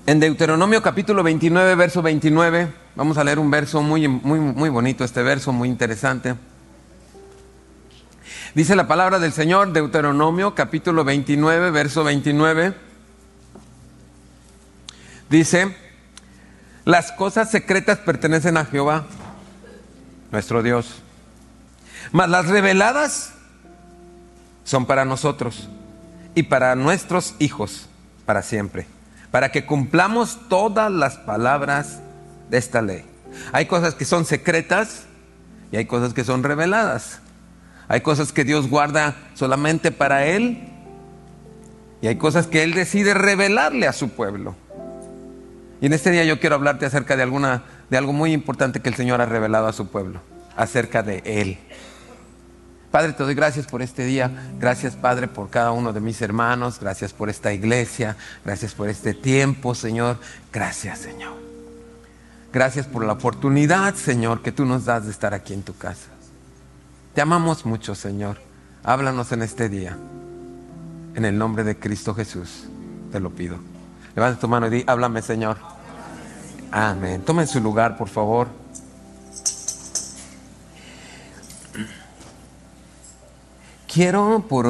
En Deuteronomio capítulo 29, verso 29, vamos a leer un verso muy bonito, este verso muy interesante. Dice la palabra del Señor, Deuteronomio capítulo 29, verso 29. Dice: las cosas secretas pertenecen a Jehová, nuestro Dios, mas las reveladas son para nosotros y para nuestros hijos para siempre, para que cumplamos todas las palabras de esta ley. Hay cosas que son secretas y hay cosas que son reveladas. Hay cosas que Dios guarda solamente para Él y hay cosas que Él decide revelarle a su pueblo. Y en este día yo quiero hablarte acerca de algo muy importante que el Señor ha revelado a su pueblo, acerca de Él. Padre, te doy gracias por este día. Gracias, Padre, por cada uno de mis hermanos. Gracias por esta iglesia. Gracias por este tiempo, Señor. Gracias, Señor. Gracias por la oportunidad, Señor, que tú nos das de estar aquí en tu casa. Te amamos mucho, Señor. Háblanos en este día. En el nombre de Cristo Jesús, te lo pido. Levanta tu mano y di: háblame, Señor. Amén. Tomen su lugar, por favor. Quiero por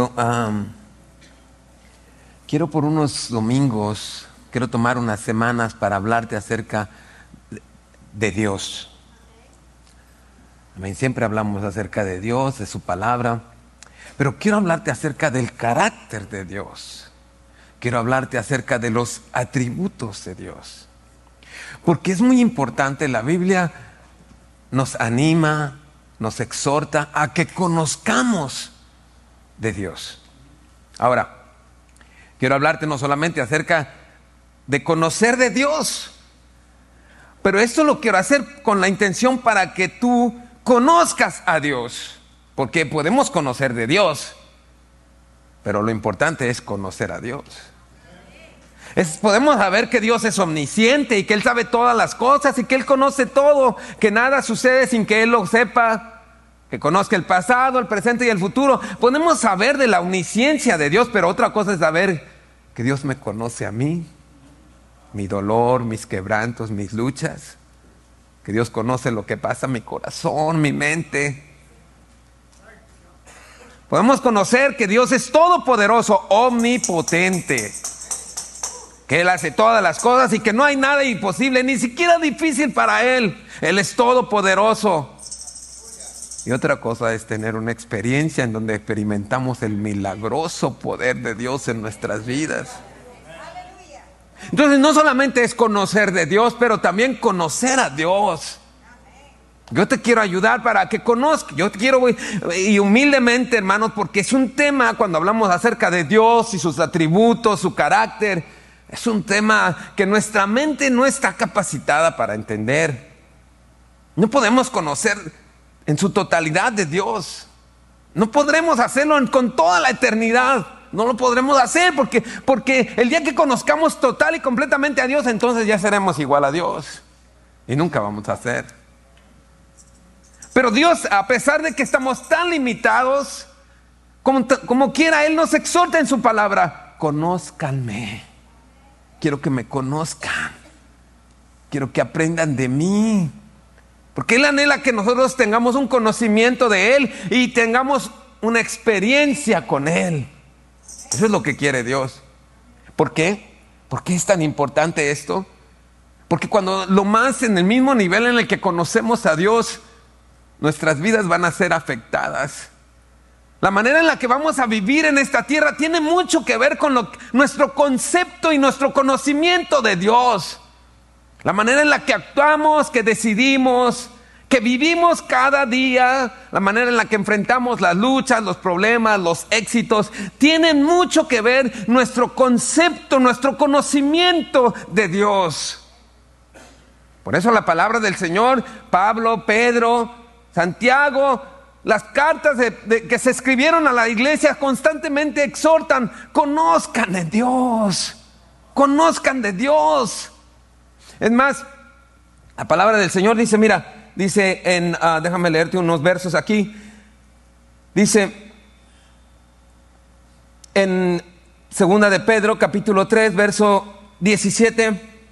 unos domingos, quiero tomar unas semanas para hablarte acerca de Dios. Amén. Siempre hablamos acerca de Dios, de su palabra, pero quiero hablarte acerca del carácter de Dios. Quiero hablarte acerca de los atributos de Dios. Porque es muy importante, la Biblia nos anima, nos exhorta a que conozcamos de Dios. Ahora, quiero hablarte no solamente acerca de conocer de Dios, pero esto lo quiero hacer con la intención para que tú conozcas a Dios, porque podemos conocer de Dios, pero lo importante es conocer a Dios. Podemos saber que Dios es omnisciente y que Él sabe todas las cosas y que Él conoce todo, que nada sucede sin que Él lo sepa, que conozca el pasado, el presente y el futuro. Podemos saber de la omnisciencia de Dios, pero otra cosa es saber que Dios me conoce a mí, mi dolor, mis quebrantos, mis luchas, que Dios conoce lo que pasa en mi corazón, mi mente. Podemos conocer que Dios es todopoderoso, omnipotente, que Él hace todas las cosas y que no hay nada imposible, ni siquiera difícil para Él. Él es todopoderoso. Y otra cosa es tener una experiencia en donde experimentamos el milagroso poder de Dios en nuestras vidas. Entonces no solamente es conocer de Dios, pero también conocer a Dios. Yo te quiero ayudar para que conozcas. Yo te quiero, y humildemente, hermanos, porque es un tema, cuando hablamos acerca de Dios y sus atributos, su carácter, es un tema que nuestra mente no está capacitada para entender. No podemos conocer en su totalidad de Dios. No podremos hacerlo con toda la eternidad. No lo podremos hacer porque el día que conozcamos total y completamente a Dios, entonces ya seremos igual a Dios. Y nunca vamos a ser. Pero Dios, a pesar de que estamos tan limitados, como quiera, Él nos exhorta en su palabra: conózcanme. Quiero que me conozcan. Quiero que aprendan de mí. Porque Él anhela que nosotros tengamos un conocimiento de Él y tengamos una experiencia con Él. Eso es lo que quiere Dios. ¿Por qué? ¿Por qué es tan importante esto? Porque cuando lo más en el mismo nivel en el que conocemos a Dios, nuestras vidas van a ser afectadas. La manera en la que vamos a vivir en esta tierra tiene mucho que ver con nuestro concepto y nuestro conocimiento de Dios. La manera en la que actuamos, que decidimos, que vivimos cada día, la manera en la que enfrentamos las luchas, los problemas, los éxitos, tienen mucho que ver nuestro concepto, nuestro conocimiento de Dios. Por eso la palabra del Señor, Pablo, Pedro, Santiago, las cartas que se escribieron a la iglesia constantemente exhortan: conozcan de Dios, conozcan de Dios. Es más, la palabra del Señor dice, mira, dice déjame leerte unos versos aquí. Dice en 2 de Pedro, capítulo 3, verso 17,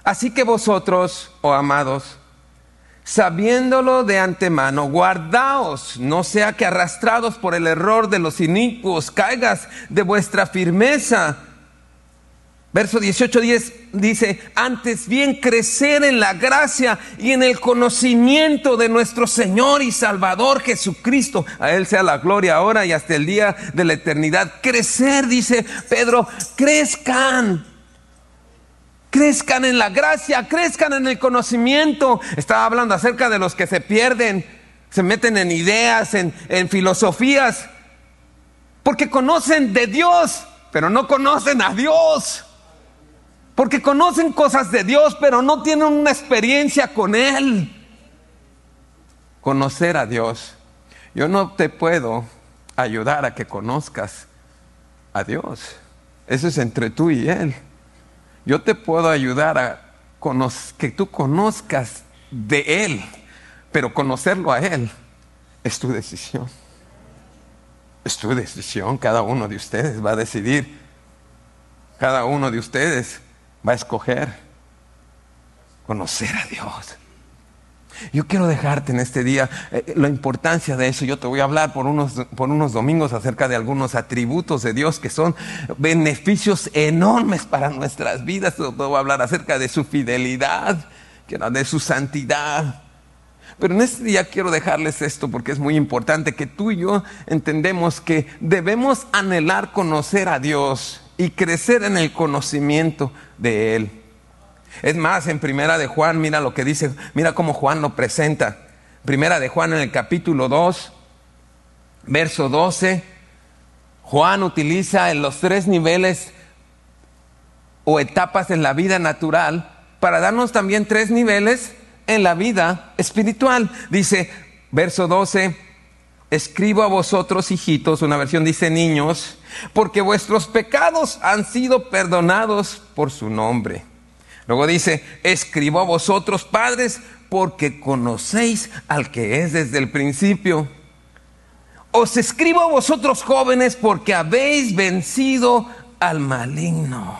Así que vosotros, oh amados, sabiéndolo de antemano, guardaos, no sea que arrastrados por el error de los inicuos caigas de vuestra firmeza. Verso 18:10 dice, antes bien crecer en la gracia y en el conocimiento de nuestro Señor y Salvador Jesucristo. A Él sea la gloria ahora y hasta el día de la eternidad. Crecer, dice Pedro, crezcan. Crezcan en la gracia, crezcan en el conocimiento. Estaba hablando acerca de los que se pierden, se meten en ideas, en filosofías, porque conocen de Dios, pero no conocen a Dios. Porque conocen cosas de Dios, pero no tienen una experiencia con Él. Conocer a Dios. Yo no te puedo ayudar a que conozcas a Dios. Eso es entre tú y Él. Yo te puedo ayudar a que tú conozcas de Él, pero conocerlo a Él es tu decisión. Es tu decisión. Cada uno de ustedes va a decidir. Cada uno de ustedes va a escoger conocer a Dios. Yo quiero dejarte en este día la importancia de eso. Yo te voy a hablar por unos domingos acerca de algunos atributos de Dios que son beneficios enormes para nuestras vidas. Te voy a hablar acerca de su fidelidad, de su santidad. Pero en este día quiero dejarles esto porque es muy importante que tú y yo entendemos que debemos anhelar conocer a Dios y crecer en el conocimiento de Él. Es más, en Primera de Juan, mira lo que dice, mira cómo Juan lo presenta. Primera de Juan en el capítulo 2, verso 12, Juan utiliza en los 3 niveles o etapas en la vida natural para darnos también 3 niveles en la vida espiritual. Dice, verso 12, escribo a vosotros, hijitos, una versión dice niños, porque vuestros pecados han sido perdonados por su nombre. Luego dice, escribo a vosotros, padres, porque conocéis al que es desde el principio. Os escribo a vosotros, jóvenes, porque habéis vencido al maligno.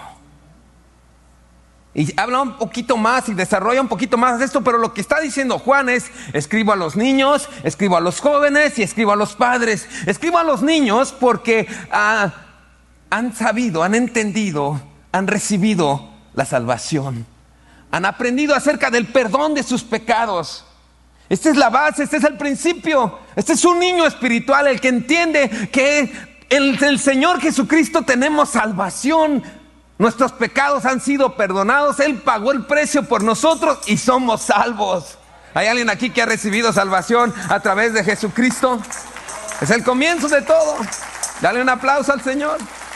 Y habla un poquito más y desarrolla un poquito más de esto, pero lo que está diciendo Juan es, escribo a los niños, escribo a los jóvenes y escribo a los padres. Escribo a los niños porque han sabido, han entendido, han recibido la salvación. Han aprendido acerca del perdón de sus pecados. Esta es la base, este es el principio. Este es un niño espiritual, el que entiende que en el Señor Jesucristo tenemos salvación. Nuestros pecados han sido perdonados. Él pagó el precio por nosotros y somos salvos. ¿Hay alguien aquí que ha recibido salvación a través de Jesucristo? Es el comienzo de todo. Dale un aplauso al Señor.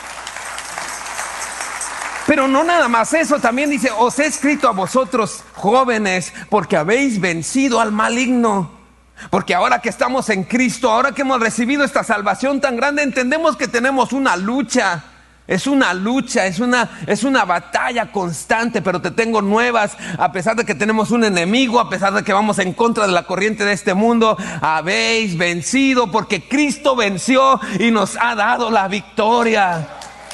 Pero no nada más eso, también dice, os he escrito a vosotros jóvenes porque habéis vencido al maligno. Porque ahora que estamos en Cristo, ahora que hemos recibido esta salvación tan grande, entendemos que tenemos una lucha. Es una lucha, es una batalla constante, pero te tengo nuevas. A pesar de que tenemos un enemigo, a pesar de que vamos en contra de la corriente de este mundo, habéis vencido porque Cristo venció y nos ha dado la victoria.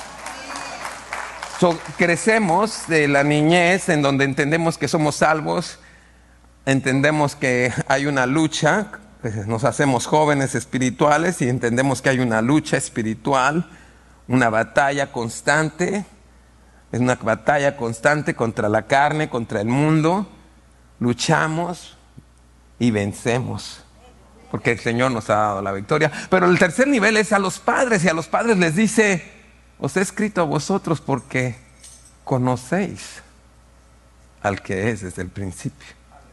Crecemos de la niñez en donde entendemos que somos salvos, entendemos que hay una lucha, nos hacemos jóvenes espirituales y entendemos que hay una lucha espiritual, una batalla constante, es una batalla constante contra la carne, contra el mundo. Luchamos y vencemos porque el Señor nos ha dado la victoria. Pero el tercer nivel es a los padres, y a los padres les dice, os he escrito a vosotros porque conocéis al que es desde el principio.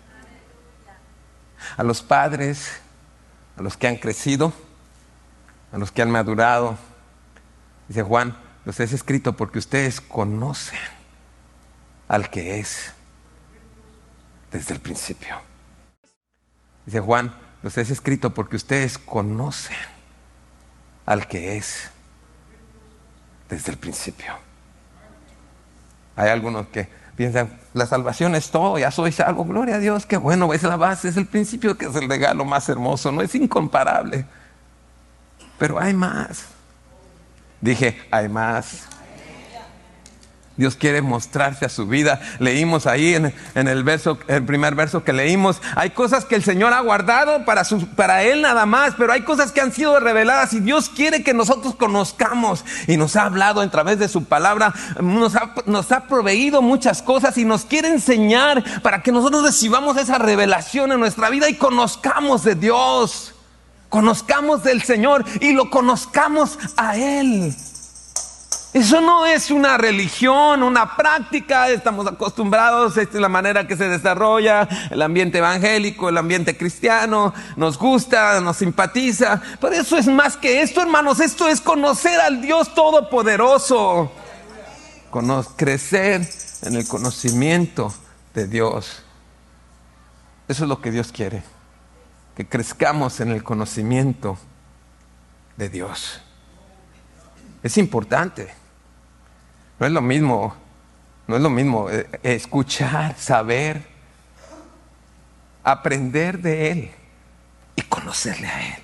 A los padres, a los que han crecido, a los que han madurado, dice Juan, los he escrito porque ustedes conocen al que es desde el principio. Dice Juan, los he escrito porque ustedes conocen al que es desde el principio. Hay algunos que piensan, la salvación es todo, ya soy salvo, gloria a Dios, qué bueno, es la base, es el principio, que es el regalo más hermoso, no es incomparable. Pero hay más. Dije, hay más. Dios quiere mostrarse a su vida. Leímos ahí en el primer verso que leímos, hay cosas que el Señor ha guardado para Él nada más, pero hay cosas que han sido reveladas y Dios quiere que nosotros conozcamos, y nos ha hablado a través de su palabra, nos ha proveído muchas cosas y nos quiere enseñar para que nosotros recibamos esa revelación en nuestra vida y conozcamos de Dios, conozcamos del Señor y lo conozcamos a Él. Eso no es una religión, una práctica. Estamos acostumbrados, esta es la manera que se desarrolla el ambiente evangélico, el ambiente cristiano. Nos gusta, nos simpatiza. Pero eso es más que esto, hermanos. Esto es conocer al Dios Todopoderoso. Crecer en el conocimiento de Dios. Eso es lo que Dios quiere. Que crezcamos en el conocimiento de Dios. Es importante. No es lo mismo escuchar, saber, aprender de Él y conocerle a Él.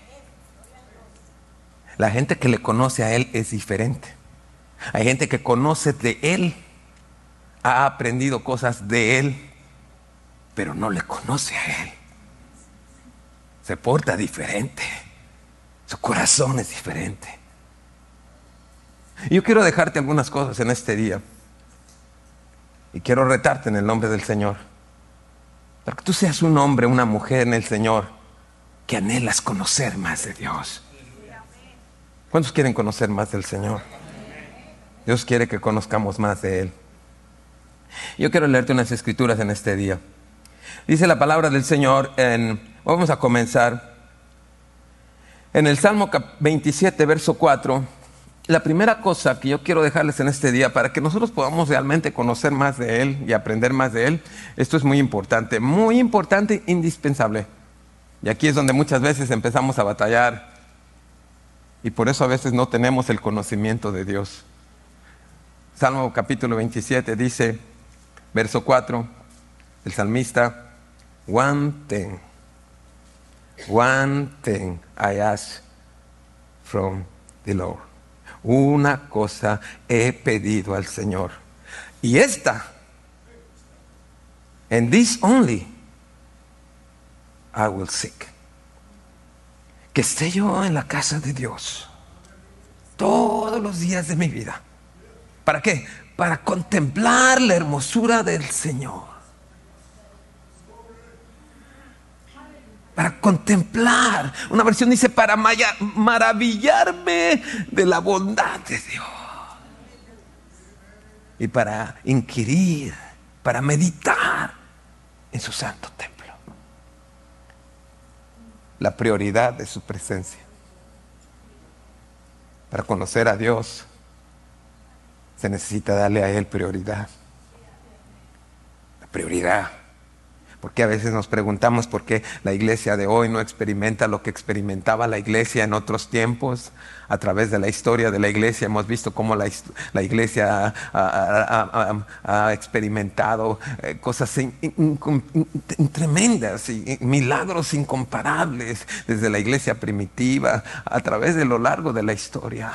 La gente que le conoce a Él es diferente. Hay gente que conoce de Él, ha aprendido cosas de Él, pero no le conoce a Él. Se porta diferente. Su corazón es diferente. Y yo quiero dejarte algunas cosas en este día. Y quiero retarte en el nombre del Señor. Para que tú seas un hombre, una mujer en el Señor que anhelas conocer más de Dios. ¿Cuántos quieren conocer más del Señor? Dios quiere que conozcamos más de Él. Yo quiero leerte unas escrituras en este día. Dice la palabra del Señor vamos a comenzar en el Salmo 27, verso 4. La primera cosa que yo quiero dejarles en este día, para que nosotros podamos realmente conocer más de Él y aprender más de Él, esto es muy importante, indispensable. Y aquí es donde muchas veces empezamos a batallar, y por eso a veces no tenemos el conocimiento de Dios. Salmo capítulo 27 dice, verso 4, el salmista: One thing I ask from the Lord. Una cosa he pedido al Señor, y esta, and this only I will seek. Que esté yo en la casa de Dios todos los días de mi vida. ¿Para qué? Para contemplar la hermosura del Señor. Para contemplar. Una versión dice para maravillarme de la bondad de Dios. Y para inquirir, para meditar en su santo templo. La prioridad de su presencia. Para conocer a Dios se necesita darle a Él prioridad. La prioridad. Porque a veces nos preguntamos por qué la iglesia de hoy no experimenta lo que experimentaba la iglesia en otros tiempos. A través de la historia de la iglesia hemos visto cómo la iglesia ha experimentado cosas tremendas y milagros incomparables desde la iglesia primitiva a través de lo largo de la historia.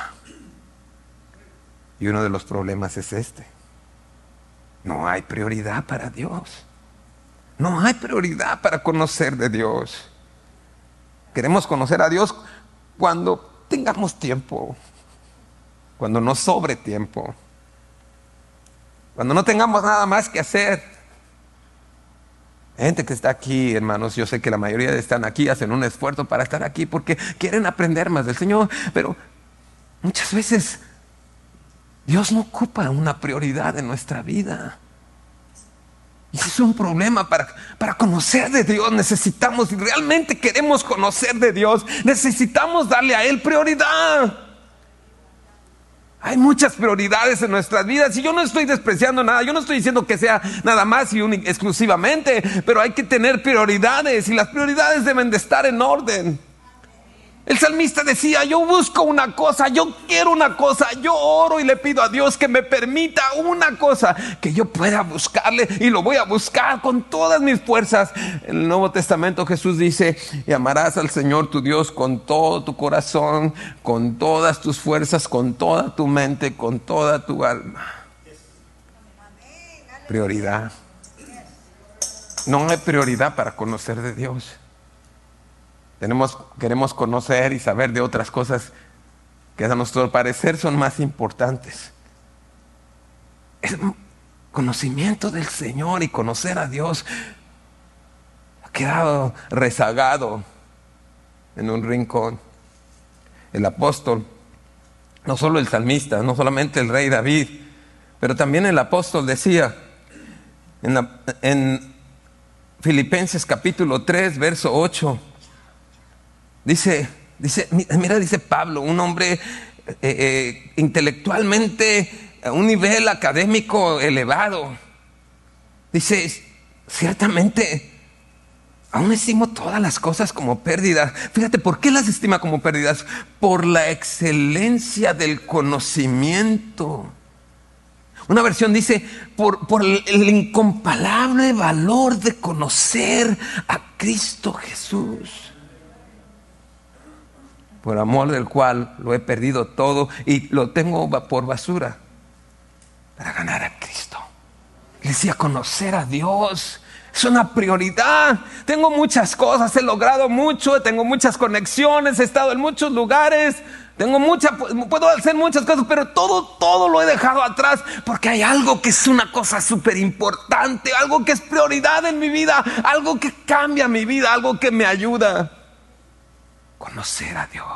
Y uno de los problemas es este: no hay prioridad para Dios. No hay prioridad para conocer de Dios. Queremos conocer a Dios cuando tengamos tiempo, cuando nos sobre tiempo, cuando no tengamos nada más que hacer. Gente que está aquí, hermanos, yo sé que la mayoría están aquí, hacen un esfuerzo para estar aquí porque quieren aprender más del Señor, pero muchas veces Dios no ocupa una prioridad en nuestra vida. Y ese es un problema. Para conocer de Dios necesitamos, si realmente queremos conocer de Dios, necesitamos darle a Él prioridad. Hay muchas prioridades en nuestras vidas y yo no estoy despreciando nada, yo no estoy diciendo que sea nada más y exclusivamente, pero hay que tener prioridades y las prioridades deben de estar en orden. El salmista decía: yo busco una cosa, yo quiero una cosa, yo oro y le pido a Dios que me permita una cosa, que yo pueda buscarle, y lo voy a buscar con todas mis fuerzas. En el Nuevo Testamento Jesús dice: y amarás al Señor tu Dios con todo tu corazón, con todas tus fuerzas, con toda tu mente, con toda tu alma. prioridad. No hay prioridad para conocer de Dios. Queremos conocer y saber de otras cosas que a nuestro parecer son más importantes. El conocimiento del Señor y conocer a Dios ha quedado rezagado en un rincón. El apóstol, no solo el salmista, no solamente el rey David, pero también el apóstol decía en Filipenses capítulo 3, verso 8, dice Pablo, un hombre intelectualmente a un nivel académico elevado, dice, ciertamente aún estimo todas las cosas como pérdidas. Fíjate, ¿por qué las estima como pérdidas? Por la excelencia del conocimiento. Una versión dice, por el incomparable valor de conocer a Cristo Jesús, por amor del cual lo he perdido todo y lo tengo por basura para ganar a Cristo. Le decía, conocer a Dios es una prioridad. Tengo muchas cosas, he logrado mucho, tengo muchas conexiones, he estado en muchos lugares, puedo hacer muchas cosas, pero todo lo he dejado atrás porque hay algo que es una cosa súper importante, algo que es prioridad en mi vida, algo que cambia mi vida, algo que me ayuda. Conocer a Dios.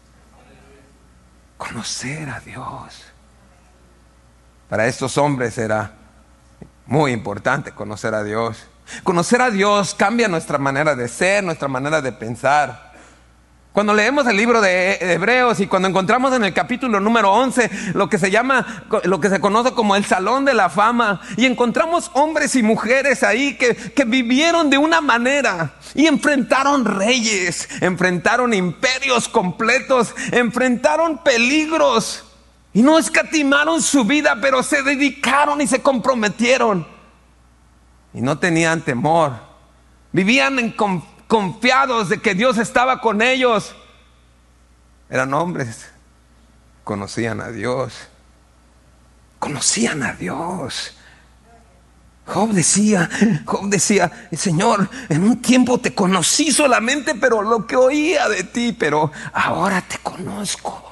Conocer a Dios. Para estos hombres era muy importante conocer a Dios. Conocer a Dios cambia nuestra manera de ser, nuestra manera de pensar. Cuando leemos el libro de Hebreos y cuando encontramos en el capítulo número 11 lo que se conoce como el Salón de la Fama, y encontramos hombres y mujeres ahí que vivieron de una manera y enfrentaron reyes, enfrentaron imperios completos, enfrentaron peligros y no escatimaron su vida, pero se dedicaron y se comprometieron y no tenían temor. Vivían confiados de que Dios estaba con ellos. Eran hombres, conocían a Dios. Conocían a Dios. Job decía, Señor, en un tiempo te conocí solamente, pero lo que oía de ti, pero ahora te conozco.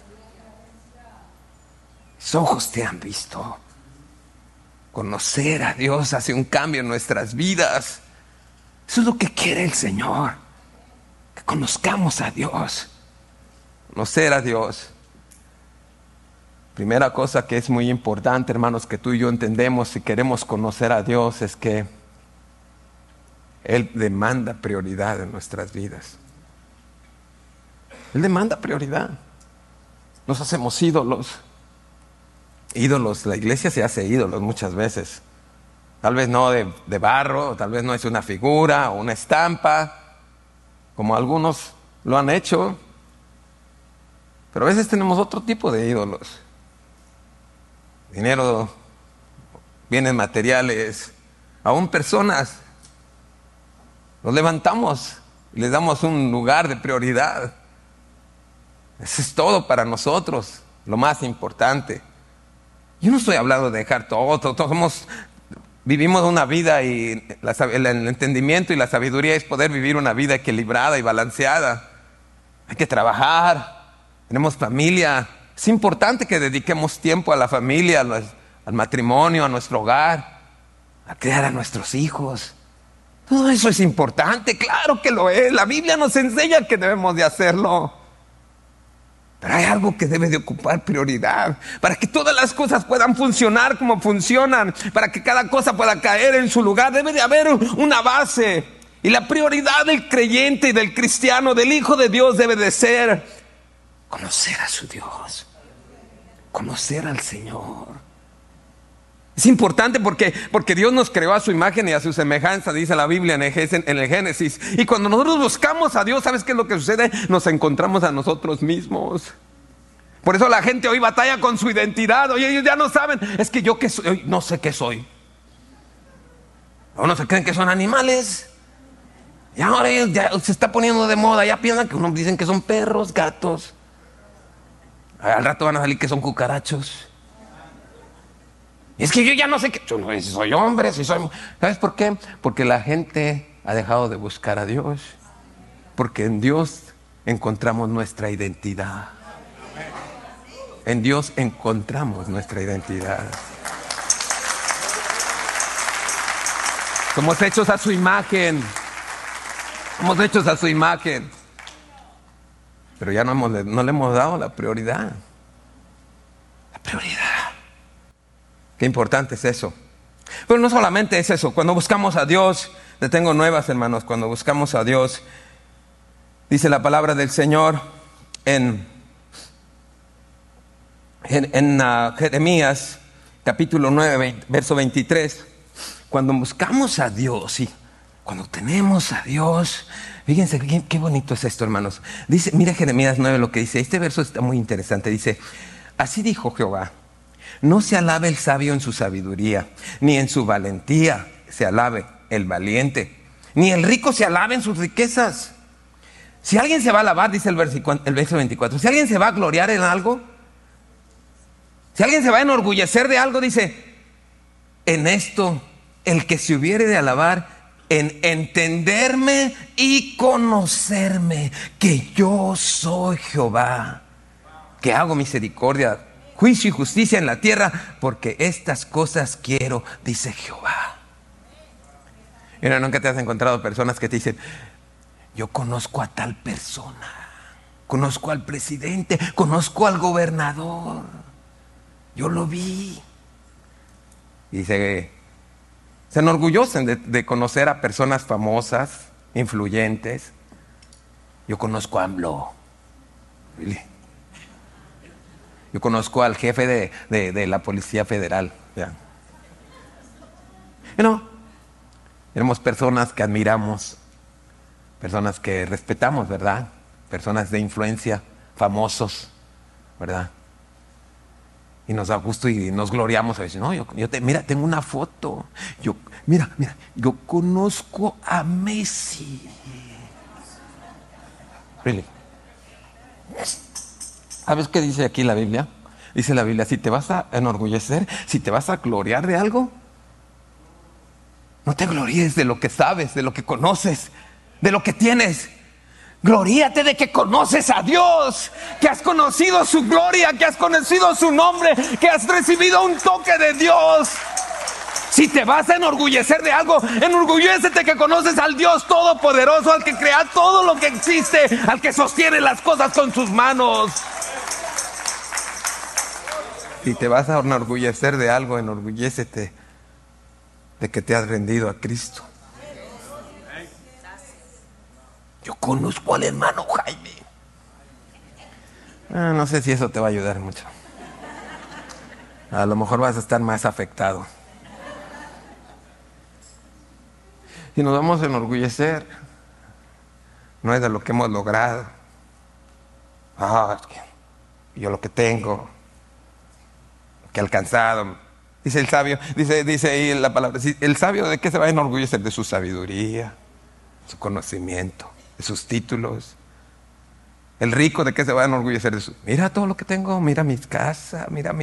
Mis ojos te han visto. Conocer a Dios hace un cambio en nuestras vidas. Eso es lo que quiere el Señor, que conozcamos a Dios. Conocer a Dios. Primera cosa que es muy importante, hermanos, que tú y yo entendemos si queremos conocer a Dios, es que Él demanda prioridad en nuestras vidas. Él demanda prioridad. Nos hacemos ídolos. La iglesia se hace ídolos muchas veces. Tal vez no de barro, tal vez no es una figura o una estampa, como algunos lo han hecho. Pero a veces tenemos otro tipo de ídolos. Dinero, bienes materiales, aún personas. Los levantamos y les damos un lugar de prioridad. Eso es todo para nosotros, lo más importante. Yo no estoy hablando de dejar todo. Vivimos una vida y el entendimiento y la sabiduría es poder vivir una vida equilibrada y balanceada. Hay que trabajar, tenemos familia. Es importante que dediquemos tiempo a la familia, al matrimonio, a nuestro hogar, a criar a nuestros hijos. Todo eso es importante, claro que lo es. La Biblia nos enseña que debemos de hacerlo. Pero hay algo que debe de ocupar prioridad para que todas las cosas puedan funcionar como funcionan, para que cada cosa pueda caer en su lugar. Debe de haber una base. Y la prioridad del creyente y del cristiano, del Hijo de Dios, debe de ser conocer a su Dios, conocer al Señor. Es importante porque Dios nos creó a su imagen y a su semejanza, dice la Biblia en el Génesis. Y cuando nosotros buscamos a Dios, ¿sabes qué es lo que sucede? Nos encontramos a nosotros mismos. Por eso la gente hoy batalla con su identidad. Oye, ellos ya no saben, es que yo qué soy, no sé qué soy. Unos se creen que son animales. Y ahora ya se está poniendo de moda, ya piensan que unos dicen que son perros, gatos. Al rato van a salir que son cucarachos. Es que yo ya no sé qué. Yo no sé si soy hombre, si soy... ¿Sabes por qué? Porque la gente ha dejado de buscar a Dios. Porque en Dios encontramos nuestra identidad. En Dios encontramos nuestra identidad. Somos hechos a su imagen. Somos hechos a su imagen. Pero ya no le hemos dado la prioridad. La prioridad. Qué importante es eso. Pero no solamente es eso. Cuando buscamos a Dios, te tengo nuevas, hermanos. Cuando buscamos a Dios, dice la palabra del Señor en Jeremías, capítulo 9, verso 23. Cuando buscamos a Dios y cuando tenemos a Dios, fíjense qué bonito es esto, hermanos. Dice, mira Jeremías 9 lo que dice. Este verso está muy interesante. Dice, así dijo Jehová. No se alabe el sabio en su sabiduría, ni en su valentía se alabe el valiente, ni el rico se alabe en sus riquezas. Si alguien se va a alabar, dice el verso 24, si alguien se va a gloriar en algo, si alguien se va a enorgullecer de algo, dice, en esto el que se hubiere de alabar, en entenderme y conocerme, que yo soy Jehová, que hago misericordia, juicio y justicia en la tierra, porque estas cosas quiero, dice Jehová. Mira, nunca te has encontrado personas que te dicen, yo conozco a tal persona, conozco al presidente, conozco al gobernador, yo lo vi. Y se enorgullecen de conocer a personas famosas, influyentes. Yo conozco a AMLO. Really. Yo conozco al jefe de la Policía Federal. Yeah. Éramos personas que admiramos, personas que respetamos, ¿verdad? Personas de influencia, famosos, ¿verdad? Y nos da gusto y nos gloriamos a decir, no, mira, tengo una foto. Mira, yo conozco a Messi. Really. ¿Sabes qué dice aquí la Biblia? Dice la Biblia, si te vas a enorgullecer, si te vas a gloriar de algo, no te gloríes de lo que sabes, de lo que conoces, de lo que tienes. Gloríate de que conoces a Dios, que has conocido su gloria, que has conocido su nombre, que has recibido un toque de Dios. Si te vas a enorgullecer de algo, enorgullécete que conoces al Dios Todopoderoso, al que crea todo lo que existe, al que sostiene las cosas con sus manos. Si te vas a enorgullecer de algo, enorgullécete de que te has rendido a Cristo. Yo conozco al hermano Jaime. No sé si eso te va a ayudar mucho. A lo mejor vas a estar más afectado. Si nos vamos a enorgullecer, no es de lo que hemos logrado. Es que yo lo que tengo, lo que he alcanzado. Dice el sabio, dice ahí la palabra, el sabio ¿de qué se va a enorgullecer? De su sabiduría, su conocimiento, de sus títulos. El rico ¿de qué se va a enorgullecer? Mira todo lo que tengo, mira mis casas, mira.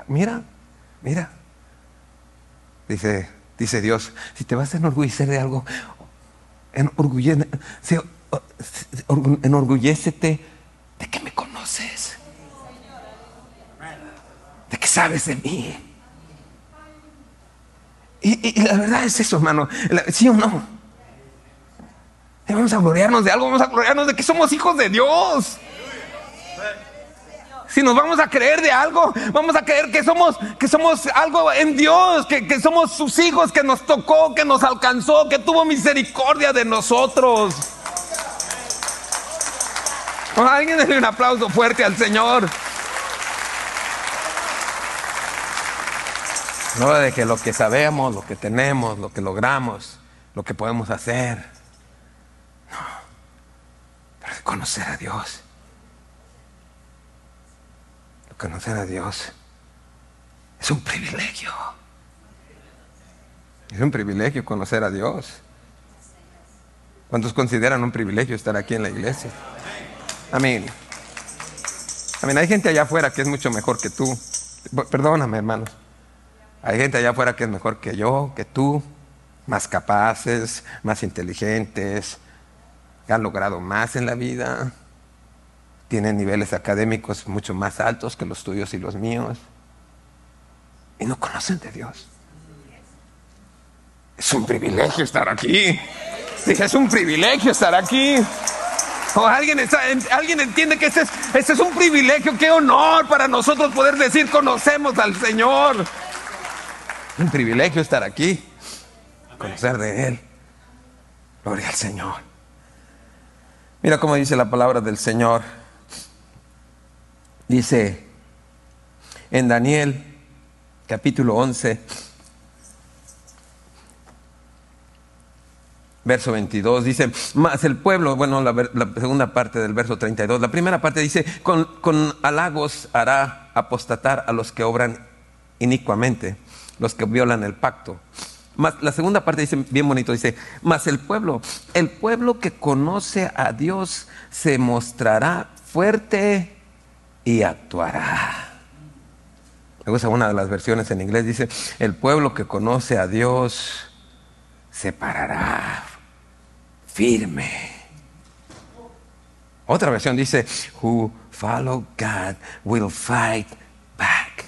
Dice Dios, si te vas a enorgullecer de algo, enorgullécete de que me conoces, de que sabes de mí. Y la verdad es eso, hermano, ¿sí o no? Vamos a gloriarnos de algo, vamos a gloriarnos de que somos hijos de Dios. Si nos vamos a creer de algo, vamos a creer que somos algo en Dios, que somos sus hijos, que nos tocó, que nos alcanzó, que tuvo misericordia de nosotros. Alguien denle un aplauso fuerte al Señor. No de que lo que sabemos, lo que tenemos, lo que logramos, lo que podemos hacer. No, pero de conocer a Dios. Conocer a Dios es un privilegio. Es un privilegio conocer a Dios. ¿Cuántos consideran un privilegio estar aquí en la iglesia? Amén. Hay gente allá afuera que es mucho mejor que tú. Perdóname, hermanos. Hay gente allá afuera que es mejor que yo, que tú, más capaces, más inteligentes, han logrado más en la vida, tienen niveles académicos mucho más altos que los tuyos y los míos, y no conocen de Dios. Es un privilegio estar aquí. Dije, es un privilegio estar aquí. O alguien entiende que este es un privilegio. Qué honor para nosotros poder decir conocemos al Señor. Un privilegio estar aquí, conocer de Él. Gloria al Señor. Mira cómo dice la palabra del Señor. Dice en Daniel capítulo 11, verso 22, dice, mas el pueblo, bueno, la segunda parte del verso 32, la primera parte dice, con halagos hará apostatar a los que obran inicuamente, los que violan el pacto. Mas la segunda parte dice, bien bonito, dice, mas el pueblo que conoce a Dios se mostrará fuerte y actuará. Me gusta una de las versiones en inglés, dice, el pueblo que conoce a Dios se parará firme. Otra versión dice, who follow God will fight back.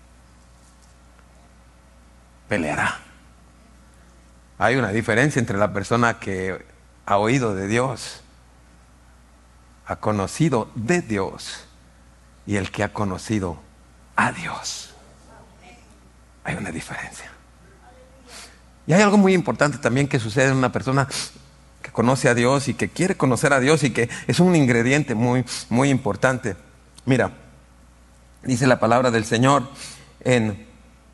Peleará. Hay una diferencia entre la persona que ha oído de Dios, ha conocido de Dios, y el que ha conocido a Dios. Hay una diferencia. Y hay algo muy importante también que sucede en una persona que conoce a Dios y que quiere conocer a Dios y que es un ingrediente muy, muy importante. Mira, dice la palabra del Señor en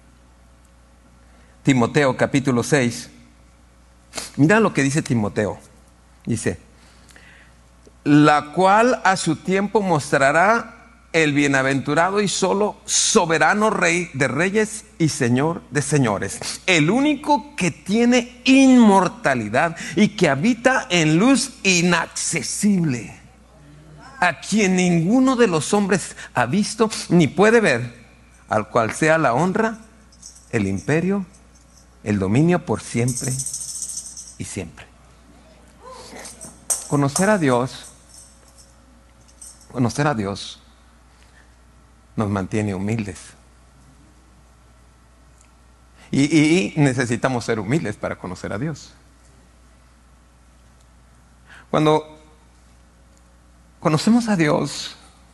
Timoteo capítulo 6. Mira lo que dice Timoteo. Dice, la cual a su tiempo mostrará el bienaventurado y solo soberano Rey de reyes y Señor de señores, el único que tiene inmortalidad y que habita en luz inaccesible, a quien ninguno de los hombres ha visto ni puede ver, al cual sea la honra, el imperio, el dominio por siempre y siempre. Conocer a Dios nos mantiene humildes. Y necesitamos ser humildes para conocer a Dios. Cuando conocemos a Dios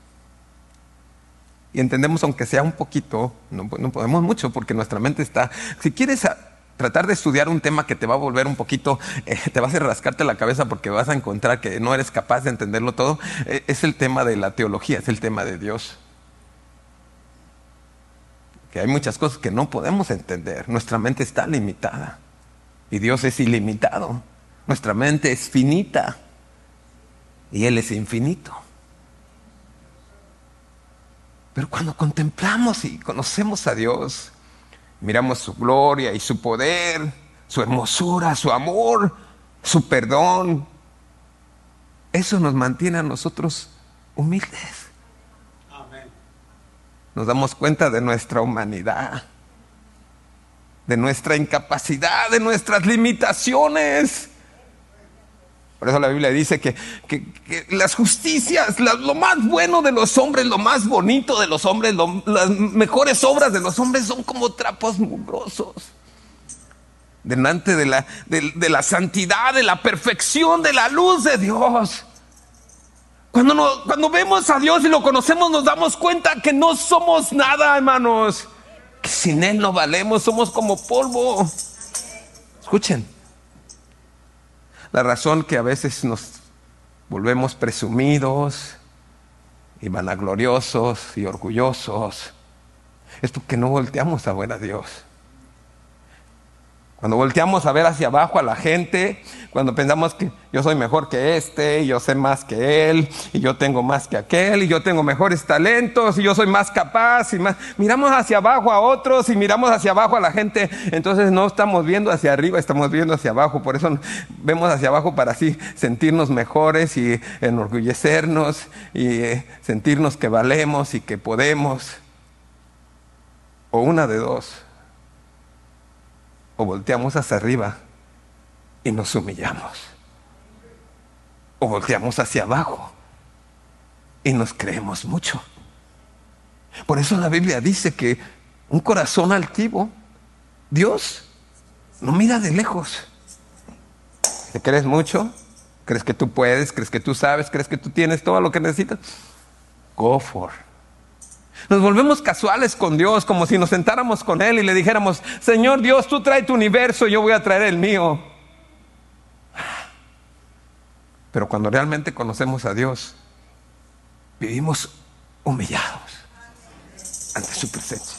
y entendemos, aunque sea un poquito, no podemos mucho porque nuestra mente está... Si quieres tratar de estudiar un tema que te va a volver un poquito, te va a hacer rascarte la cabeza porque vas a encontrar que no eres capaz de entenderlo todo, es el tema de la teología, es el tema de Dios. Que hay muchas cosas que no podemos entender. Nuestra mente está limitada y Dios es ilimitado. Nuestra mente es finita y Él es infinito. Pero cuando contemplamos y conocemos a Dios, miramos su gloria y su poder, su hermosura, su amor, su perdón, eso nos mantiene a nosotros humildes. Nos damos cuenta de nuestra humanidad, de nuestra incapacidad, de nuestras limitaciones. Por eso la Biblia dice que las justicias, lo más bueno de los hombres, lo más bonito de los hombres, las mejores obras de los hombres son como trapos mugrosos delante de la santidad, de la perfección, de la luz de Dios. Cuando vemos a Dios y lo conocemos, nos damos cuenta que no somos nada, hermanos. Que sin Él no valemos, somos como polvo. Escuchen. La razón que a veces nos volvemos presumidos y vanagloriosos y orgullosos es porque no volteamos a ver a Dios. Cuando volteamos a ver hacia abajo a la gente, cuando pensamos que yo soy mejor que este, y yo sé más que él, y yo tengo más que aquel, y yo tengo mejores talentos, y yo soy más capaz, y más... Miramos hacia abajo a otros y miramos hacia abajo a la gente, entonces no estamos viendo hacia arriba, estamos viendo hacia abajo. Por eso vemos hacia abajo para así sentirnos mejores y enorgullecernos y sentirnos que valemos y que podemos. O una de dos. O volteamos hacia arriba y nos humillamos. O volteamos hacia abajo y nos creemos mucho. Por eso la Biblia dice que un corazón altivo, Dios no mira de lejos. ¿Te crees mucho? ¿Crees que tú puedes? ¿Crees que tú sabes? ¿Crees que tú tienes todo lo que necesitas? Go for it. Nos volvemos casuales con Dios, como si nos sentáramos con Él y le dijéramos: Señor Dios, tú trae tu universo, yo voy a traer el mío. Pero cuando realmente conocemos a Dios, vivimos humillados ante su presencia.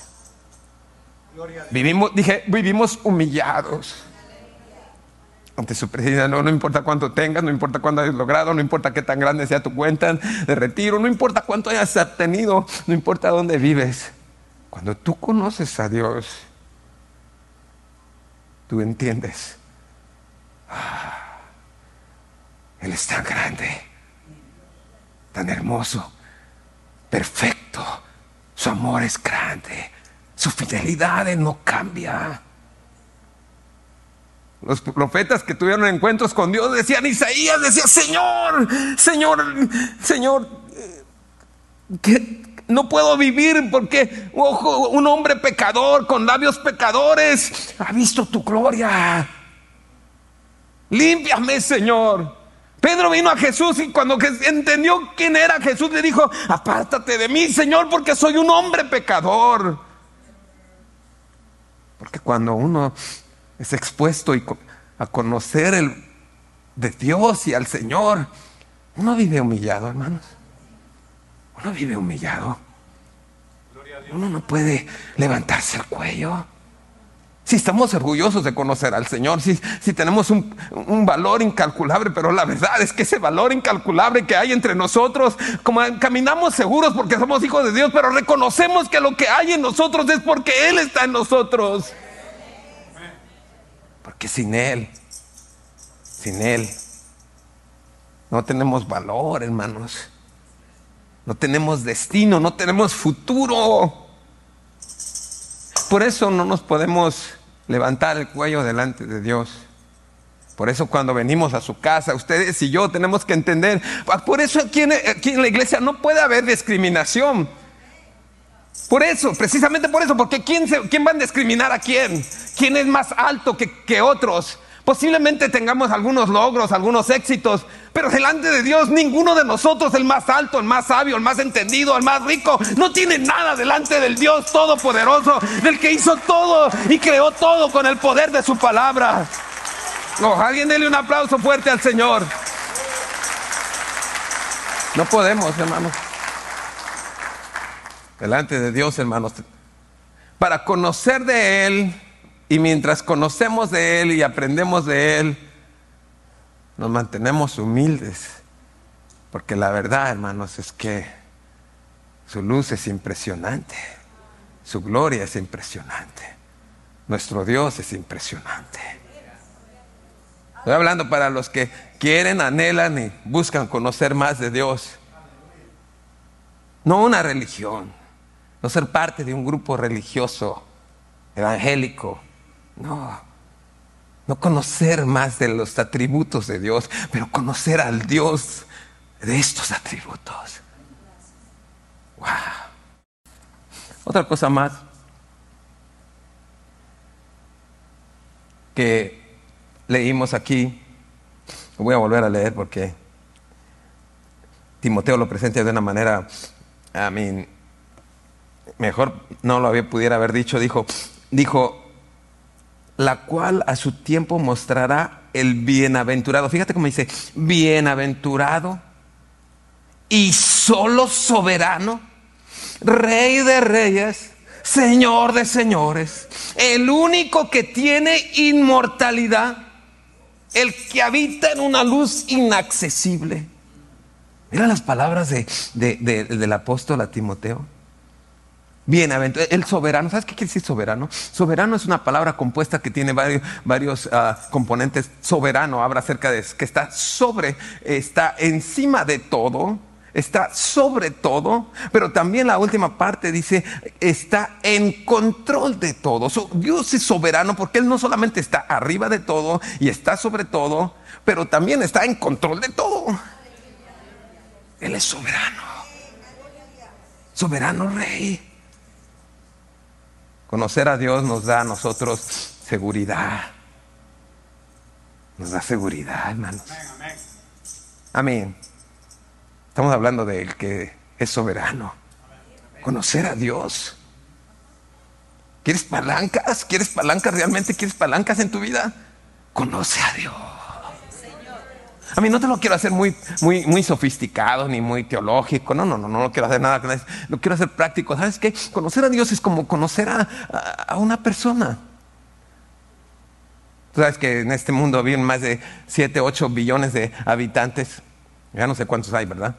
Vivimos humillados ante su presencia. No importa cuánto tengas, no importa cuánto hayas logrado, no importa qué tan grande sea tu cuenta de retiro, no importa cuánto hayas obtenido, no importa dónde vives. Cuando tú conoces a Dios, tú entiendes: Él es tan grande, tan hermoso, perfecto. Su amor es grande, su fidelidad Él no cambia. Los profetas que tuvieron encuentros con Dios decían, Isaías decía: Señor, que no puedo vivir porque un hombre pecador con labios pecadores ha visto tu gloria. Límpiame, Señor. Pedro vino a Jesús y cuando entendió quién era Jesús, le dijo: apártate de mí, Señor, porque soy un hombre pecador. Porque cuando uno es expuesto a conocer de Dios y al Señor, uno vive humillado, hermanos. Uno vive humillado. Uno no puede levantarse el cuello. Si estamos orgullosos de conocer al Señor, si tenemos un valor incalculable, pero la verdad es que ese valor incalculable que hay entre nosotros, como caminamos seguros porque somos hijos de Dios, pero reconocemos que lo que hay en nosotros es porque Él está en nosotros. Porque sin Él no tenemos valor, hermanos. No tenemos destino, no tenemos futuro. Por eso no nos podemos levantar el cuello delante de Dios. Por eso cuando venimos a su casa, ustedes y yo tenemos que entender. Por eso aquí en la iglesia no puede haber discriminación. Por eso, precisamente por eso, porque ¿quién va a discriminar a quién? ¿Quién es más alto que otros? Posiblemente tengamos algunos logros, algunos éxitos, pero delante de Dios ninguno de nosotros, el más alto, el más sabio, el más entendido, el más rico, no tiene nada delante del Dios todopoderoso, del que hizo todo y creó todo con el poder de su palabra. Alguien dele un aplauso fuerte al Señor. No podemos, hermanos. Delante de Dios, hermanos, para conocer de Él, y mientras conocemos de Él y aprendemos de Él, nos mantenemos humildes, porque la verdad, hermanos, es que su luz es impresionante, su gloria es impresionante, nuestro Dios es impresionante. Estoy hablando para los que quieren, anhelan y buscan conocer más de Dios. No una religión, no ser parte de un grupo religioso, evangélico. No conocer más de los atributos de Dios, pero conocer al Dios de estos atributos. Wow. Otra cosa más que leímos aquí, voy a volver a leer porque Timoteo lo presenta de una manera, mejor no lo pudiera haber dicho. Dijo, la cual a su tiempo mostrará el bienaventurado. Fíjate cómo dice, bienaventurado y solo soberano, Rey de reyes, Señor de señores, el único que tiene inmortalidad, el que habita en una luz inaccesible. Mira las palabras del apóstol a Timoteo. Bienaventurado, el soberano. ¿Sabes qué quiere decir soberano? Soberano es una palabra compuesta que tiene varios componentes. Soberano habla acerca de que está encima de todo, está sobre todo, pero también la última parte dice, está en control de todo. Dios es soberano porque Él no solamente está arriba de todo y está sobre todo, pero también está en control de todo. Él es soberano. Soberano Rey. Conocer a Dios nos da a nosotros seguridad. Nos da seguridad, hermanos. Amén. Estamos hablando del que es soberano. Conocer a Dios. ¿Quieres palancas? ¿Quieres palancas realmente? ¿Quieres palancas en tu vida? Conoce a Dios. A mí no te lo quiero hacer muy sofisticado ni muy teológico. No quiero hacer nada con eso. Lo quiero hacer práctico. ¿Sabes qué? Conocer a Dios es como conocer a una persona. Tú sabes que en este mundo viven más de 7, 8 billones de habitantes. Ya no sé cuántos hay, ¿verdad?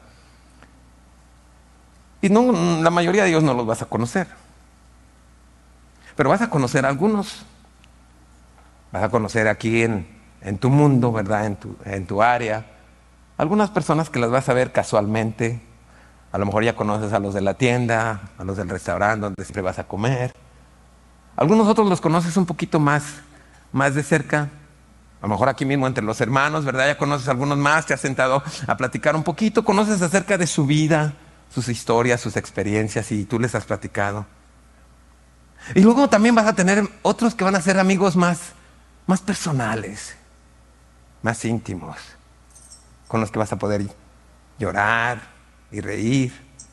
Y no, la mayoría de ellos no los vas a conocer. Pero vas a conocer a algunos. Vas a conocer aquí en tu mundo, ¿verdad? En tu área. Algunas personas que las vas a ver casualmente. A lo mejor ya conoces a los de la tienda, a los del restaurante donde siempre vas a comer. Algunos otros los conoces un poquito más de cerca. A lo mejor aquí mismo entre los hermanos, ¿verdad? Ya conoces a algunos más, te has sentado a platicar un poquito. Conoces acerca de su vida, sus historias, sus experiencias y tú les has platicado. Y luego también vas a tener otros que van a ser amigos más personales, más íntimos, con los que vas a poder llorar y reír.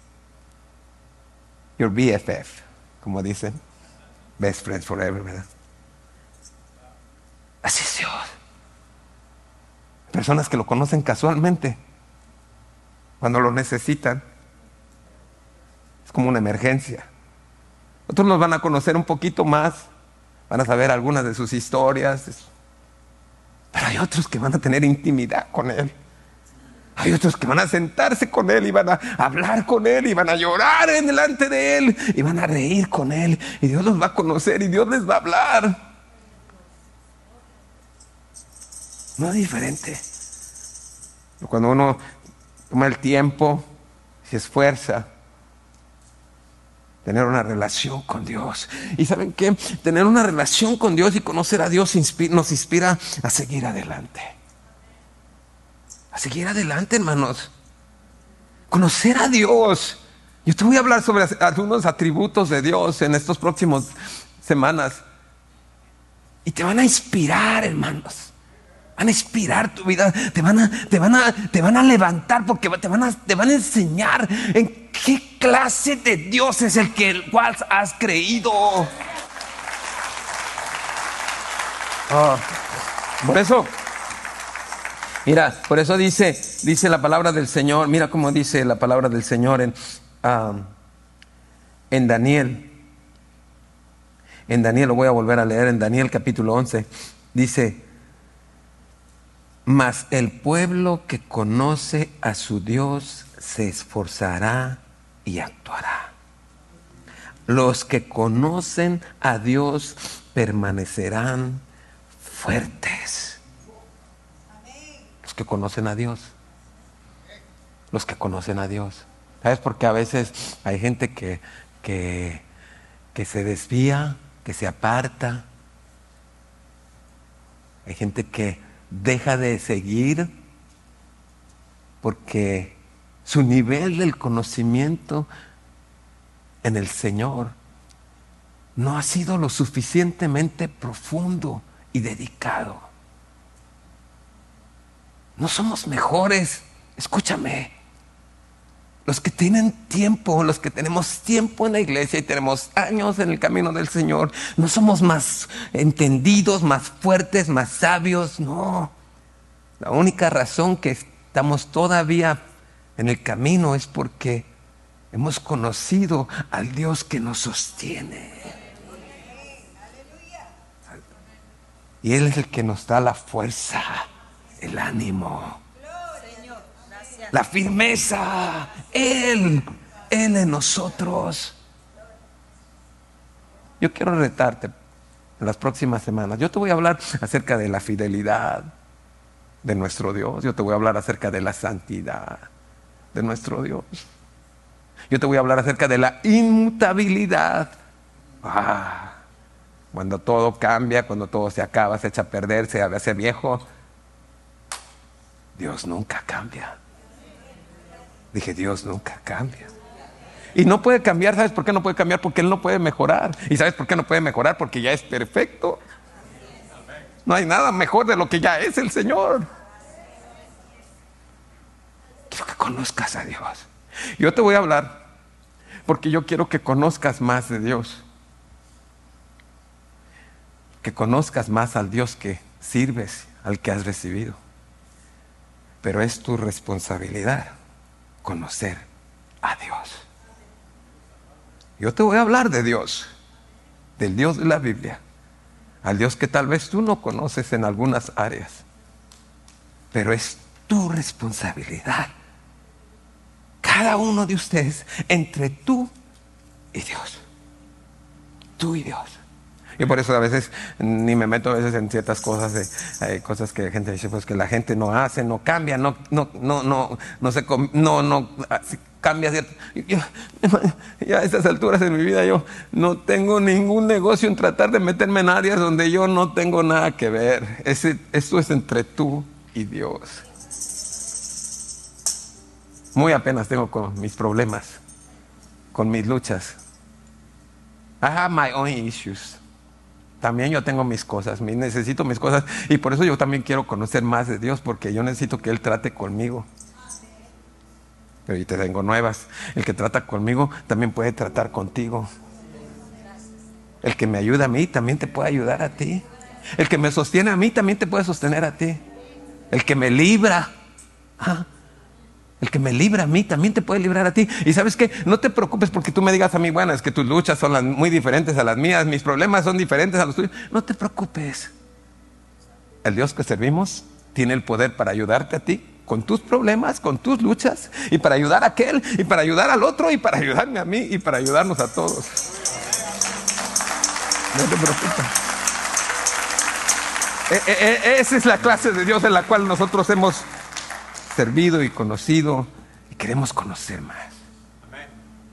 Your BFF, como dicen, best friends forever, ¿verdad? Así es Dios. Personas que lo conocen casualmente, cuando lo necesitan. Es como una emergencia. Otros los van a conocer un poquito más, van a saber algunas de sus historias, pero hay otros que van a tener intimidad con Él. Hay otros que van a sentarse con Él y van a hablar con Él y van a llorar en delante de Él y van a reír con Él y Dios los va a conocer y Dios les va a hablar. No es diferente. Cuando uno toma el tiempo, se esfuerza, tener una relación con Dios. ¿Y saben qué? Tener una relación con Dios y conocer a Dios nos inspira a seguir adelante. A seguir adelante, hermanos. Conocer a Dios. Yo te voy a hablar sobre algunos atributos de Dios en estas próximas semanas. Y te van a inspirar, hermanos. Van a inspirar tu vida, te van a levantar porque te van a enseñar en qué clase de Dios es el cual has creído. Por eso, mira, por eso dice la palabra del Señor. Mira cómo dice la palabra del Señor en Daniel. En Daniel, lo voy a volver a leer, en Daniel capítulo 11. Dice: mas el pueblo que conoce a su Dios se esforzará y actuará. Los que conocen a Dios permanecerán fuertes. Los que conocen a Dios. Los que conocen a Dios. ¿Sabes? Porque a veces hay gente que se desvía, que se aparta. Hay gente que deja de seguir porque su nivel del conocimiento en el Señor no ha sido lo suficientemente profundo y dedicado. No somos mejores, escúchame. Los que tienen tiempo, los que tenemos tiempo en la iglesia y tenemos años en el camino del Señor, no somos más entendidos, más fuertes, más sabios, no. La única razón que estamos todavía en el camino es porque hemos conocido al Dios que nos sostiene. Y Él es el que nos da la fuerza, el ánimo, la firmeza. Él en nosotros. Yo quiero retarte en las próximas semanas. Yo te voy a hablar acerca de la fidelidad de nuestro Dios. Yo te voy a hablar acerca de la santidad. de nuestro Dios. Yo te voy a hablar acerca de la inmutabilidad. Cuando todo cambia, cuando todo se acaba, se echa a perder, se hace viejo, Dios nunca cambia. Dije, Dios nunca cambia. Y no puede cambiar. ¿Sabes por qué no puede cambiar? Porque Él no puede mejorar. ¿Y sabes por qué no puede mejorar? Porque ya es perfecto. No hay nada mejor de lo que ya es el Señor. Quiero que conozcas a Dios. Yo te voy a hablar porque yo quiero que conozcas más de Dios. Que conozcas más al Dios que sirves, al que has recibido. Pero es tu responsabilidad conocer a Dios. Yo te voy a hablar de Dios, del Dios de la Biblia, al Dios que tal vez tú no conoces en algunas áreas, pero es tu responsabilidad. Cada uno de ustedes, entre tú y Dios. Tú y Dios. Yo por eso a veces ni me meto a veces en ciertas cosas, cosas que la gente dice, pues que la gente no hace, no cambia, no cambia cierto. Ya a estas alturas en mi vida yo no tengo ningún negocio en tratar de meterme en áreas donde yo no tengo nada que ver. Esto es entre tú y Dios. Muy apenas tengo con mis problemas, con mis luchas. I have my own issues. También yo tengo mis cosas, necesito mis cosas, y por eso yo también quiero conocer más de Dios, porque yo necesito que Él trate conmigo. Pero yo te tengo nuevas. El que trata conmigo también puede tratar contigo. El que me ayuda a mí también te puede ayudar a ti. El que me sostiene a mí también te puede sostener a ti. El que me libra, el que me libra a mí también te puede librar a ti. Y ¿sabes qué? No te preocupes porque tú me digas a mí, bueno, es que tus luchas son muy diferentes a las mías, mis problemas son diferentes a los tuyos. No te preocupes. El Dios que servimos tiene el poder para ayudarte a ti con tus problemas, con tus luchas, y para ayudar a aquel, y para ayudar al otro, y para ayudarme a mí, y para ayudarnos a todos. No te preocupes. Esa es la clase de Dios en la cual nosotros hemos servido y conocido, y queremos conocer más. Amén.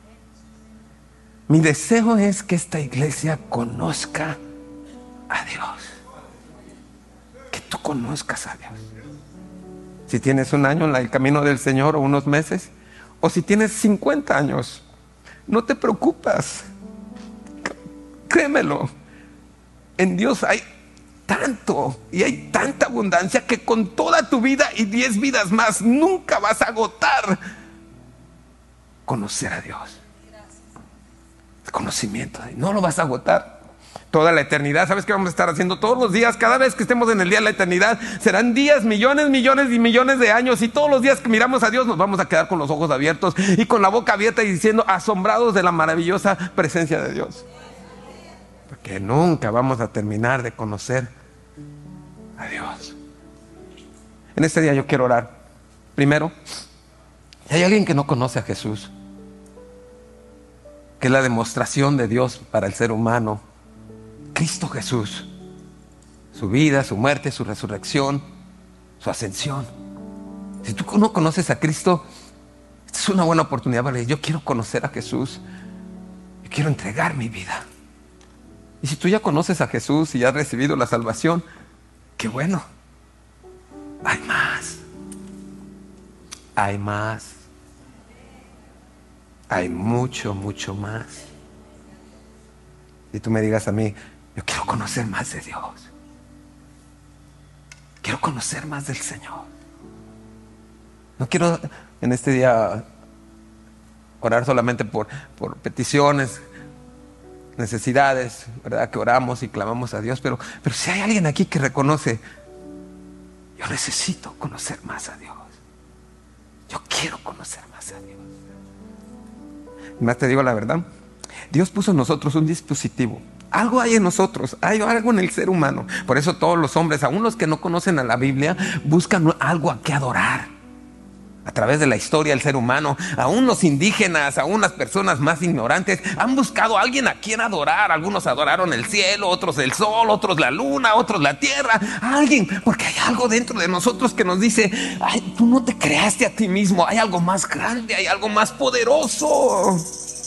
Mi deseo es que esta iglesia conozca a Dios. Que tú conozcas a Dios. Si tienes un año en el camino del Señor, o unos meses, o si tienes 50 años, no te preocupas. Créemelo. En Dios hay tanto y hay tanta abundancia que con toda tu vida y 10 vidas más nunca vas a agotar conocer a Dios. El conocimiento, no lo vas a agotar. Toda la eternidad, ¿sabes qué vamos a estar haciendo todos los días? Cada vez que estemos en el día de la eternidad, serán días, millones, millones y millones de años, y todos los días que miramos a Dios nos vamos a quedar con los ojos abiertos y con la boca abierta y diciendo, asombrados de la maravillosa presencia de Dios. Porque nunca vamos a terminar de conocer a Dios. En este día yo quiero orar. Primero, si hay alguien que no conoce a Jesús, que es la demostración de Dios para el ser humano, Cristo Jesús, su vida, su muerte, su resurrección, su ascensión. Si tú no conoces a Cristo, esta es una buena oportunidad para decir, yo quiero conocer a Jesús, yo quiero entregar mi vida. Y si tú ya conoces a Jesús y ya has recibido la salvación, qué bueno. Hay más. Hay más. Hay mucho, mucho más. Y tú me digas a mí, yo quiero conocer más de Dios. Quiero conocer más del Señor. No quiero en este día orar solamente por peticiones, necesidades, ¿verdad? Que oramos y clamamos a Dios, pero si hay alguien aquí que reconoce, yo necesito conocer más a Dios. Yo quiero conocer más a Dios. Y más te digo la verdad, Dios puso en nosotros un dispositivo. Algo hay en nosotros, hay algo en el ser humano. Por eso todos los hombres, aún los que no conocen a la Biblia, buscan algo a que adorar. A través de la historia del ser humano, aún los indígenas, aún las personas más ignorantes han buscado a alguien a quien adorar. Algunos adoraron el cielo, otros el sol, otros la luna, otros la tierra. A alguien, porque hay algo dentro de nosotros que nos dice: ay, tú no te creaste a ti mismo, hay algo más grande, hay algo más poderoso.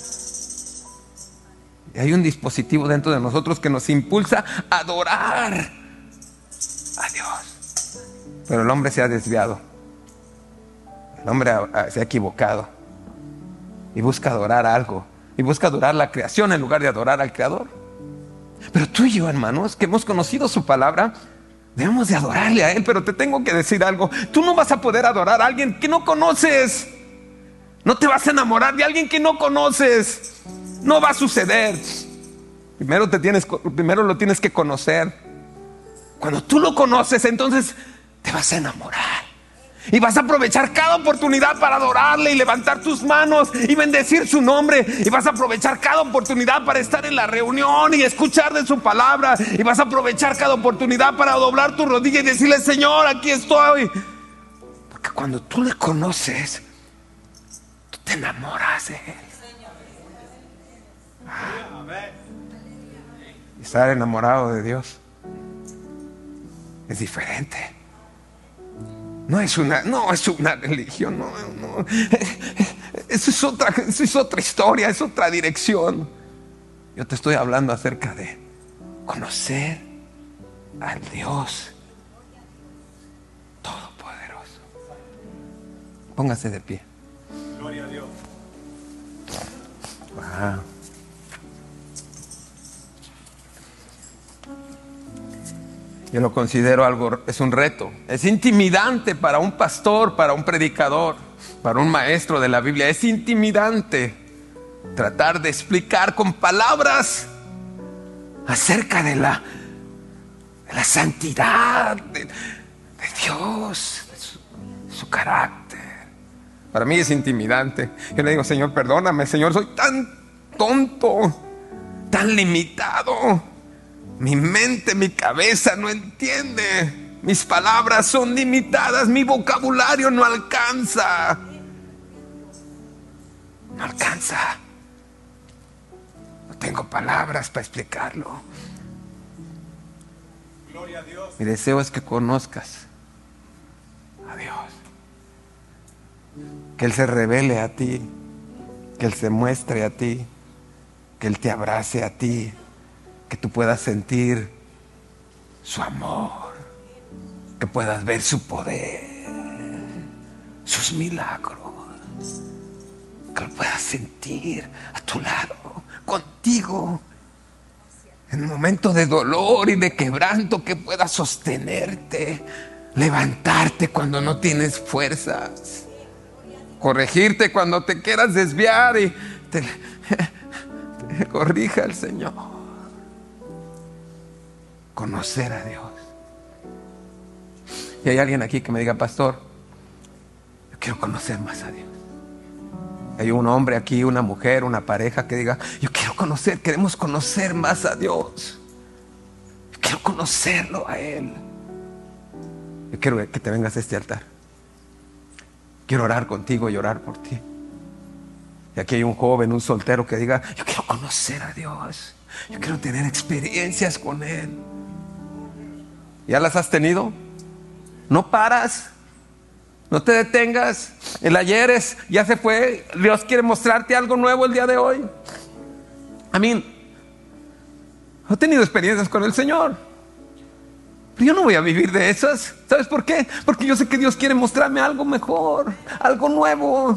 Y hay un dispositivo dentro de nosotros que nos impulsa a adorar a Dios. Pero el hombre se ha desviado. El hombre se ha equivocado y busca adorar algo, y busca adorar la creación en lugar de adorar al Creador. Pero tú y yo, hermanos, que hemos conocido su palabra, debemos de adorarle a Él. Pero te tengo que decir algo: tú no vas a poder adorar a alguien que no conoces. No te vas a enamorar de alguien que no conoces. No va a suceder. Primero lo tienes que conocer. Cuando tú lo conoces, entonces te vas a enamorar. Y vas a aprovechar cada oportunidad para adorarle y levantar tus manos y bendecir su nombre. Y vas a aprovechar cada oportunidad para estar en la reunión y escuchar de su palabra. Y vas a aprovechar cada oportunidad para doblar tu rodilla y decirle: Señor, aquí estoy. Porque cuando tú le conoces, tú te enamoras de Él. Y estar enamorado de Dios es diferente. No es una religión, no. Eso es otra historia, es otra dirección. Yo te estoy hablando acerca de conocer al Dios Todopoderoso. Póngase de pie. Gloria a Dios. Wow. Yo lo considero es un reto. Es intimidante para un pastor, para un predicador, para un maestro de la Biblia. Es intimidante tratar de explicar con palabras acerca de la santidad de Dios, de su carácter. Para mí es intimidante. Yo le digo: Señor, perdóname, Señor, soy tan tonto, tan limitado. Mi mente, mi cabeza no entiende. Mis palabras son limitadas. Mi vocabulario no alcanza. No alcanza. No tengo palabras para explicarlo. Gloria a Dios. Mi deseo es que conozcas a Dios. Que Él se revele a ti. Que Él se muestre a ti. Que Él te abrace a ti. Que tú puedas sentir su amor, que puedas ver su poder, sus milagros, que lo puedas sentir a tu lado, contigo, en un momento de dolor y de quebranto, que puedas sostenerte, levantarte cuando no tienes fuerzas, corregirte cuando te quieras desviar y te corrija el Señor. Conocer a Dios. Y hay alguien aquí que me diga: pastor, yo quiero conocer más a Dios. Hay un hombre aquí, una mujer, una pareja que diga: yo queremos conocer más a Dios. Yo quiero conocerlo a Él. Yo quiero que te vengas a este altar. Quiero orar contigo y orar por ti. Y aquí hay un joven, un soltero que diga: yo quiero conocer a Dios. Yo quiero tener experiencias con Él. ¿Ya las has tenido? No paras. No te detengas. El ayer ya se fue. Dios quiere mostrarte algo nuevo el día de hoy. He tenido experiencias con el Señor, pero yo no voy a vivir de esas. ¿Sabes por qué? Porque yo sé que Dios quiere mostrarme algo mejor, algo nuevo.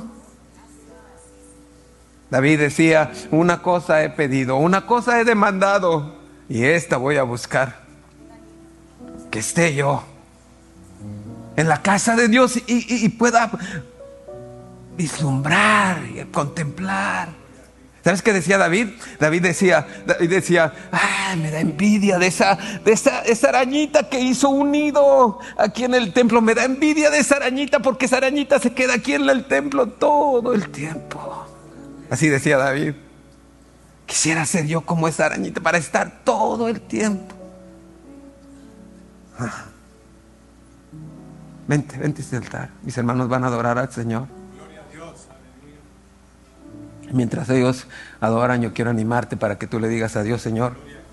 David decía: una cosa he pedido, una cosa he demandado, y esta voy a buscar: que esté yo en la casa de Dios y pueda vislumbrar y contemplar. ¿Sabes qué decía David? David decía: me da envidia de esa arañita que hizo un nido aquí en el templo. Me da envidia de esa arañita, porque esa arañita se queda aquí en el templo todo el tiempo. Así decía David: quisiera ser yo como esa arañita para estar todo el tiempo. Vente, vente a este altar. Mis hermanos van a adorar al Señor. Gloria a Dios. Mientras ellos adoran, yo quiero animarte para que tú le digas a Dios: Señor,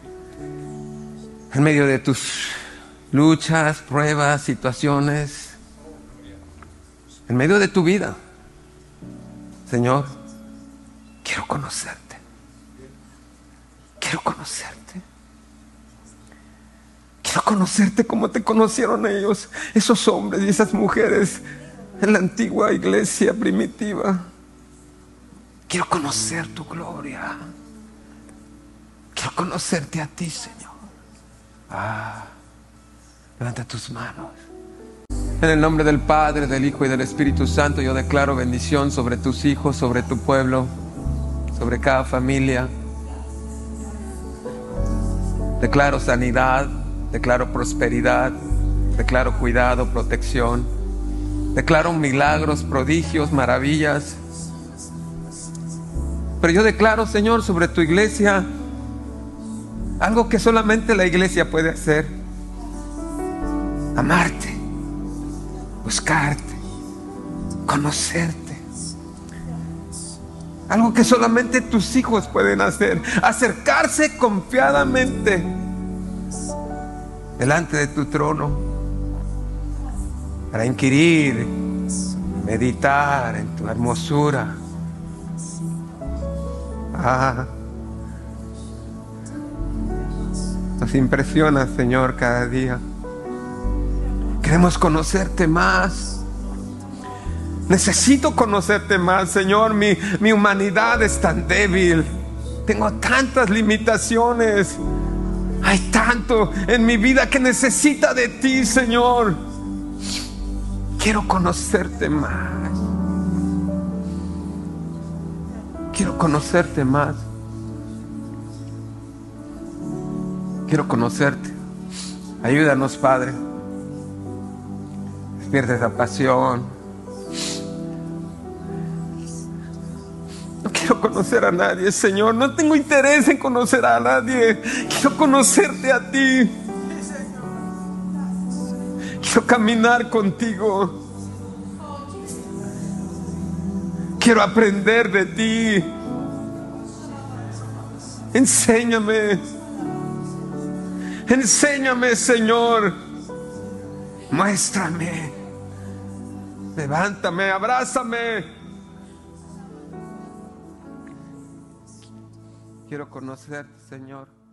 en medio de tus luchas, pruebas, situaciones, en medio de tu vida, Señor, quiero conocerte. Quiero conocerte. Quiero conocerte como te conocieron ellos, esos hombres y esas mujeres en la antigua iglesia primitiva. Quiero conocer tu gloria. Quiero conocerte a ti, Señor. Levanta tus manos. En el nombre del Padre, del Hijo y del Espíritu Santo, yo declaro bendición sobre tus hijos, sobre tu pueblo, sobre cada familia. Declaro sanidad, declaro prosperidad, declaro cuidado, protección. Declaro milagros, prodigios, maravillas. Pero yo declaro, Señor, sobre tu iglesia algo que solamente la iglesia puede hacer: amarte, buscarte, conocerte. Algo que solamente tus hijos pueden hacer: acercarse confiadamente delante de tu trono para inquirir, meditar en tu hermosura. Nos impresiona, Señor, cada día. Queremos conocerte más. Necesito conocerte más, Señor. Mi humanidad es tan débil. Tengo tantas limitaciones. Hay tanto en mi vida que necesita de ti, Señor. Quiero conocerte más. Quiero conocerte más. Quiero conocerte. Ayúdanos, Padre. Despierta esa pasión. No quiero conocer a nadie, Señor. No tengo interés en conocer a nadie. Quiero conocerte a ti. Quiero caminar contigo. Quiero aprender de ti. Enséñame. Enséñame, Señor. Muéstrame. Levántame, abrázame. Quiero conocerte, Señor.